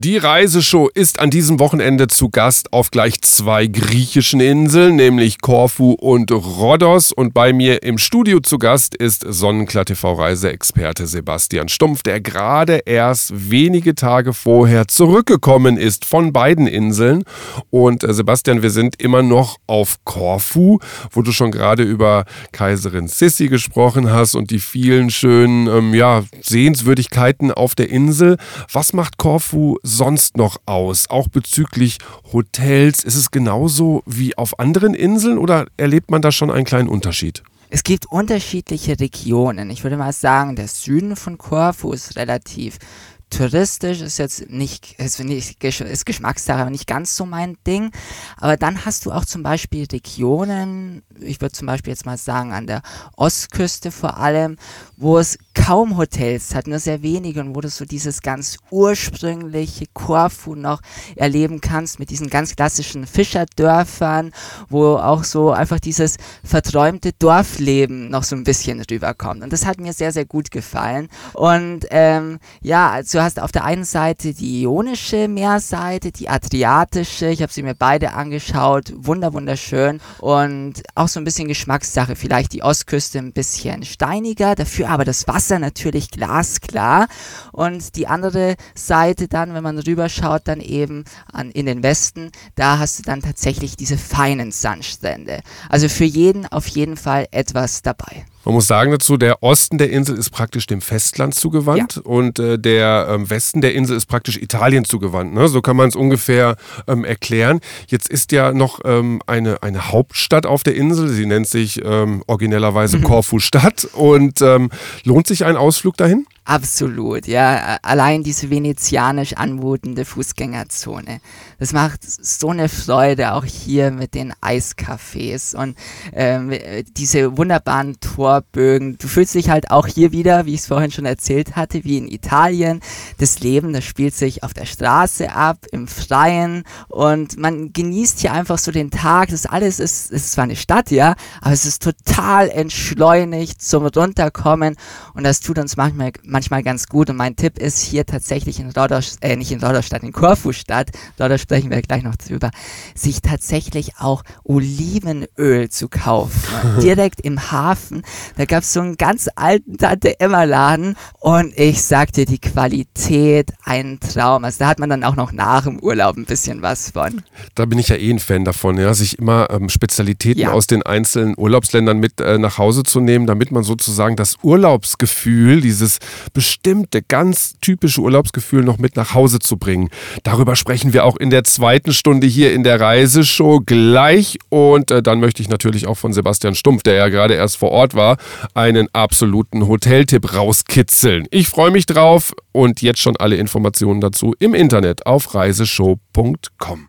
Die Reiseshow ist an diesem Wochenende zu Gast auf gleich 2 griechischen Inseln, nämlich Korfu und Rhodos. Und bei mir im Studio zu Gast ist Sonnenklar TV-Reiseexperte Sebastian Stumpf, der gerade erst wenige Tage vorher zurückgekommen ist von beiden Inseln. Und Sebastian, wir sind immer noch auf Korfu, wo du schon gerade über Kaiserin Sissi gesprochen hast und die vielen schönen Sehenswürdigkeiten auf der Insel. Was macht Korfu sonst noch aus? Auch bezüglich Hotels, ist es genauso wie auf anderen Inseln oder erlebt man da schon einen kleinen Unterschied? Es gibt unterschiedliche Regionen. Ich würde mal sagen, der Süden von Korfu ist relativ touristisch, ist Geschmackssache, aber nicht ganz so mein Ding. Aber dann hast du auch zum Beispiel Regionen, ich würde zum Beispiel jetzt mal sagen an der Ostküste vor allem, wo es kaum Hotels hat, nur sehr wenige und wo du so dieses ganz ursprüngliche Korfu noch erleben kannst mit diesen ganz klassischen Fischerdörfern, wo auch so einfach dieses verträumte Dorfleben noch so ein bisschen rüberkommt. Und das hat mir sehr, sehr gut gefallen. Und also du hast auf der einen Seite die Ionische Meerseite, die Adriatische, ich habe sie mir beide angeschaut, wunderschön und auch so ein bisschen Geschmackssache, vielleicht die Ostküste ein bisschen steiniger, dafür aber das Wasser natürlich glasklar und die andere Seite dann, wenn man rüberschaut, dann eben in den Westen, da hast du dann tatsächlich diese feinen Sandstrände. Also für jeden auf jeden Fall etwas dabei. Man muss sagen dazu, der Osten der Insel ist praktisch dem Festland zugewandt und der Westen der Insel ist praktisch Italien zugewandt. Ne? So kann man es ungefähr erklären. Jetzt ist ja noch eine Hauptstadt auf der Insel. Sie nennt sich originellerweise Korfu-Stadt. Und lohnt sich ein Ausflug dahin? Absolut, ja. Allein diese venezianisch anmutende Fußgängerzone. Das macht so eine Freude, auch hier mit den Eiscafés und diese wunderbaren Torbögen. Du fühlst dich halt auch hier wieder, wie ich es vorhin schon erzählt hatte, wie in Italien. Das Leben, das spielt sich auf der Straße ab, im Freien und man genießt hier einfach so den Tag. Das alles ist zwar eine Stadt, ja, aber es ist total entschleunigt zum Runterkommen und das tut uns manchmal ganz gut und mein Tipp ist hier tatsächlich in Korfu-Stadt, da sprechen wir gleich noch drüber, sich tatsächlich auch Olivenöl zu kaufen. Direkt im Hafen, da gab es so einen ganz alten Tante-Emma-Laden und ich sag dir, die Qualität, ein Traum. Also da hat man dann auch noch nach dem Urlaub ein bisschen was von. Da bin ich ja ein Fan davon, ja, sich immer Spezialitäten aus den einzelnen Urlaubsländern mit nach Hause zu nehmen, damit man sozusagen das Urlaubsgefühl, dieses bestimmte, ganz typische Urlaubsgefühl noch mit nach Hause zu bringen. Darüber sprechen wir auch in der zweiten Stunde hier in der Reiseshow gleich und dann möchte ich natürlich auch von Sebastian Stumpf, der ja gerade erst vor Ort war, einen absoluten Hoteltipp rauskitzeln. Ich freue mich drauf und jetzt schon alle Informationen dazu im Internet auf reiseshow.com.